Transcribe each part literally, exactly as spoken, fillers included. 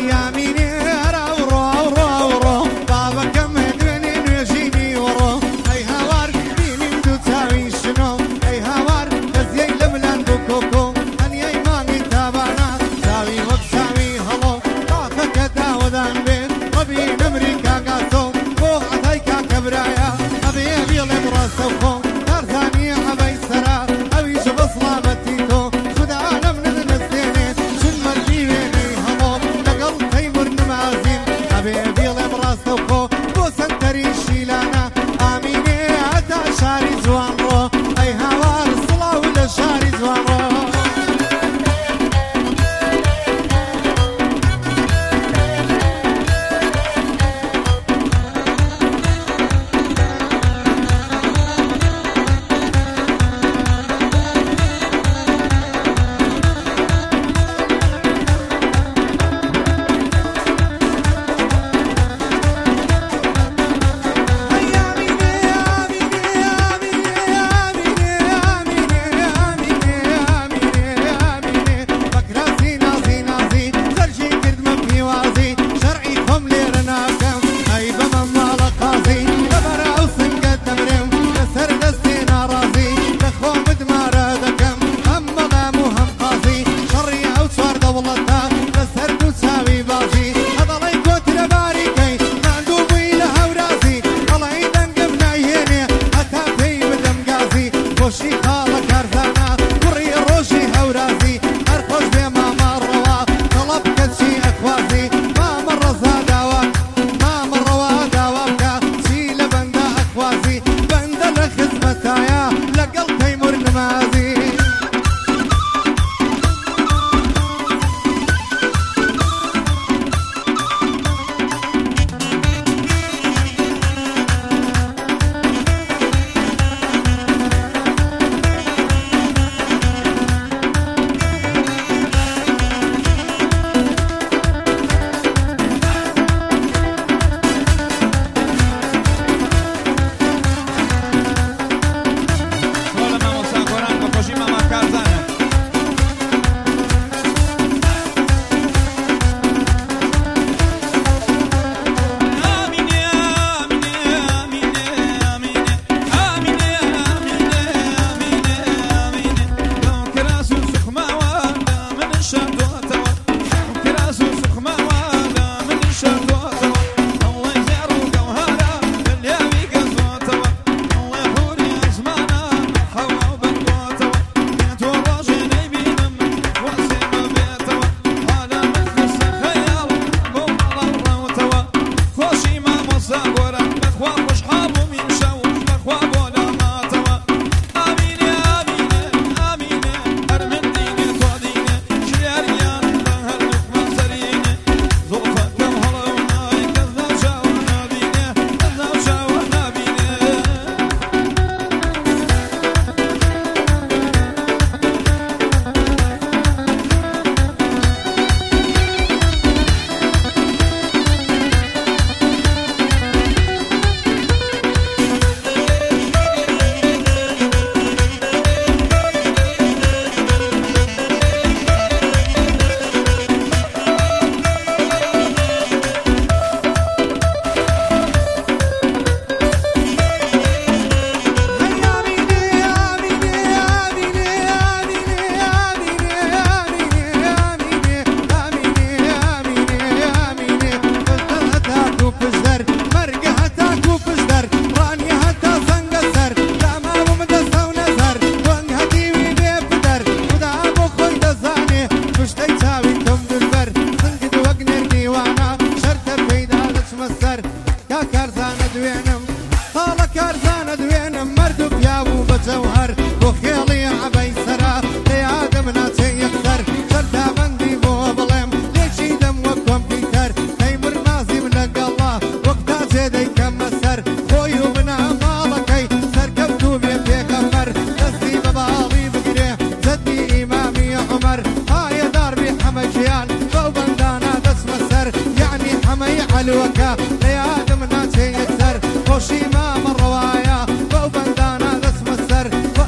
الوكا ليادم ناسي يكسر خوشي ما مر روايا بو بندانا دسم السر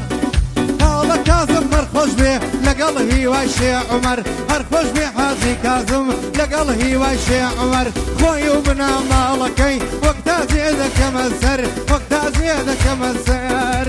هذا كاظم مرخوش بيه لقلبي واشي عمر مرخوش بيه حازي كاظم لەگەڵ هیوای شێ عومەر خۆی و بنا ماڵەکەی وەک تازیێ دەکەمە سەر وەک تازیێ دەکەمە سەر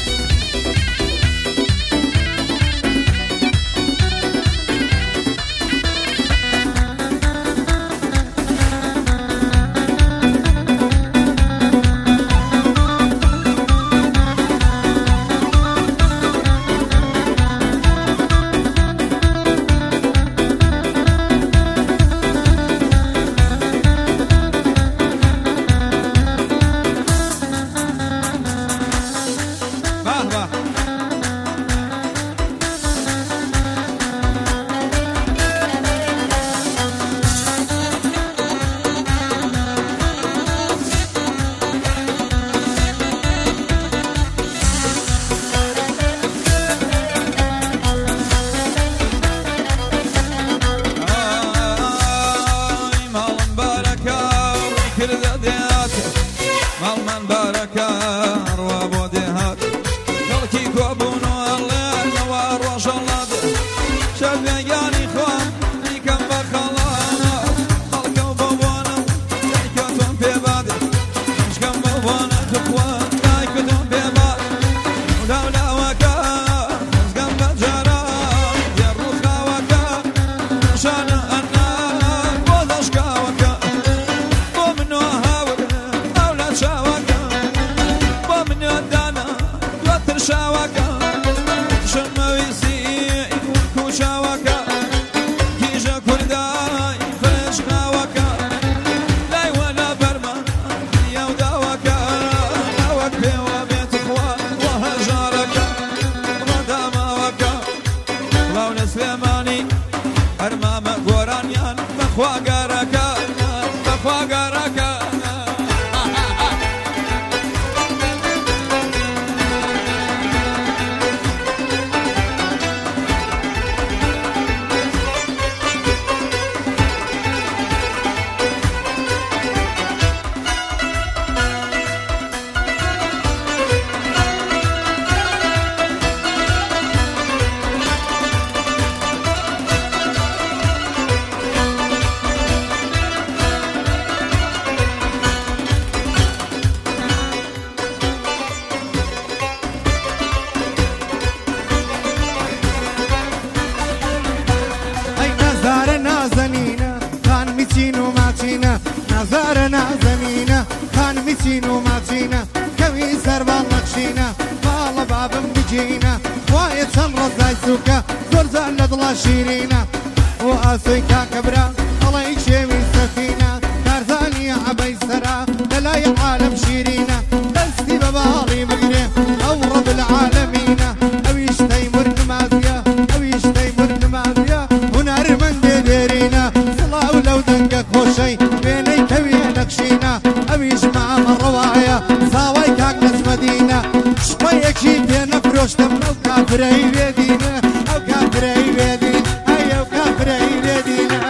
نظر نازنینە خان میچین و ماچینە کەوی سەرباڵ نەخشینە ماڵە بابم بجینە وایە چەند ڕزای سووکە زۆرجار لە دڵا شیرینە و ئاسۆی کاکەبرا هەڵی شێوی سەفینە کارزانی عەبەی سەرا لەلای عالەم شیرینە دەستی بە باڵی بگرێ ئەو ڕەب العالەمینە ئەویش تەیمور نمازیە ئەویش تەیمور نمازیە هونەرمەندێ دێرینە سڵاو لەو دەنگە خۆشەی وێنەی کەوی نەخشینە ئەویش مامە ڕەوایە ساوای کاک نەجمەدینە شپەیەکی پێ نەفرۆشتم ئەو کافرەی وێدینە ئەو کافرەی وێدین ئەی ئەو کافرەی وێدینە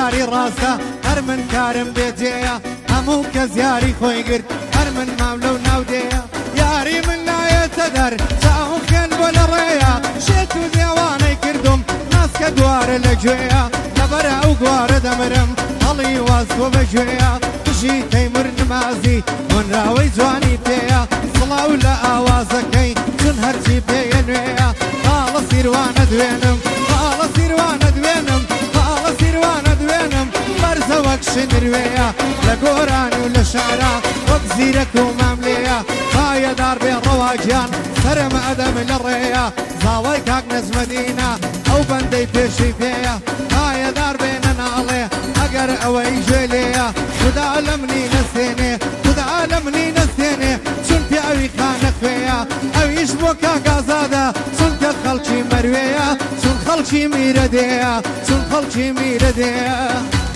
یاری ڕاستە هەر من کارم بێجێیە هەموو کەس یاری خۆی گرت هەر من مام لەو ناودێیە یاری من نایەتە دەر چاو خوێن بۆ لە ڕێیە شێت و دێوانەی کردم ناسکە دوارە لە گوێیە لەبەرە ئەو گوارە دەمرم هەڵی وازوە بە گوێیە پشی تەیمور نمازی هۆنراوەی جوانی پێیە سڵاو لە ئاوازەکەی چون هەرچی پێیە نوێیە خاڵە سیروانە دوێنم خاڵە سیروانە دوێنم خاڵە سیروانە دوێنم بەرزە وەک شنروێیە لە گۆرانی و لە شارە وەک زیرەک و ماملەیە پایەدار بێ ڕەواگیان سەرمە ئەدەم لە ڕێیە زاوای کاک نەزمەدینە ئەو بەندەی پێشی پێیە پایەدار بێنە ناڵێ ئەگەر ئەوەی ژێلەیە خدا لە منی نەستێنێ خدا لە منی نەستێنێ چون پیاوی خانە خوێیە ئەویش بۆ کاگازادە چونکە خەڵکی مەروێیە چون خەڵکی میرە دێیە چون خەڵکی میرە دێیە